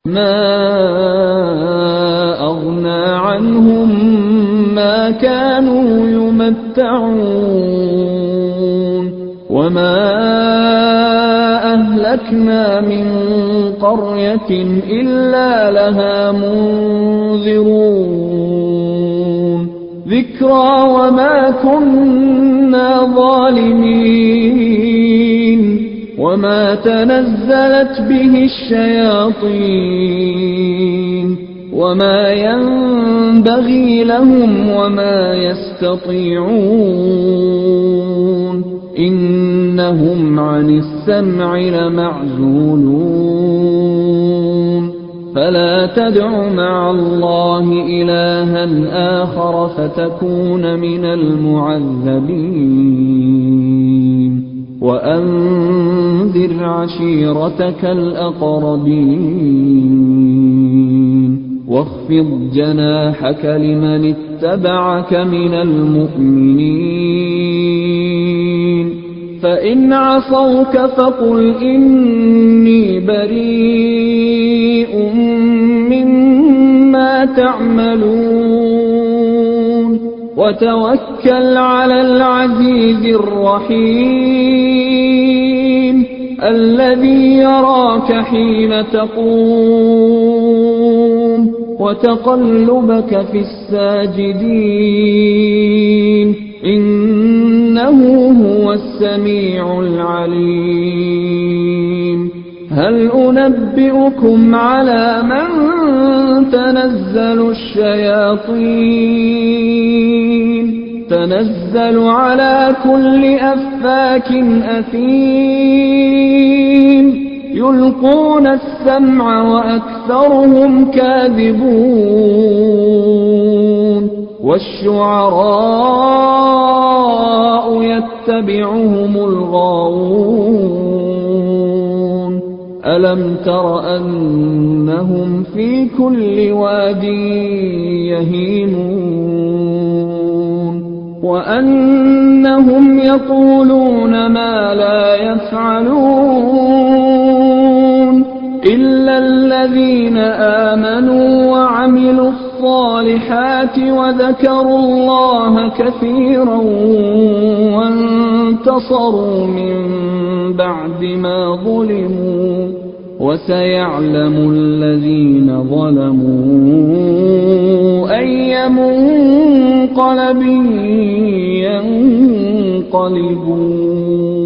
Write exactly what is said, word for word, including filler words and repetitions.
ما أغنى عنهم ما كانوا يمتعون وما أهلكنا من قرية إلا لها منذرون ذكرى وما كنا ظالمين وما تنزلت به الشياطين وما ينبغي لهم وما يستطيعون إنهم عن السمع لمعزولون فلا تدع مع الله إلها آخر فتكون من المعذبين وأنذر عشيرتك الأقربين واخفض جناحك لمن اتبعك من المؤمنين فإن عصوك فقل إني بريء مما تعملون وتوكل على العزيز الرحيم الذي يراك حين تقوم وتقلبك في الساجدين إنه هو السميع العليم هل أنبئكم على من تنزل الشياطين تنزل على كل أفاك أثيم يلقون السمع وأكثرهم كاذبون والشعراء يتبعهم الغاوون ألم تر أنهم في كل واد يهيمون وأنهم يقولون ما لا يفعلون إلا الذين آمنوا وعملوا الصالحات وذكروا الله كثيرا وانتصروا من بعد ما ظلموا وسيعلم الذين ظلموا أي منقلب ينقلبون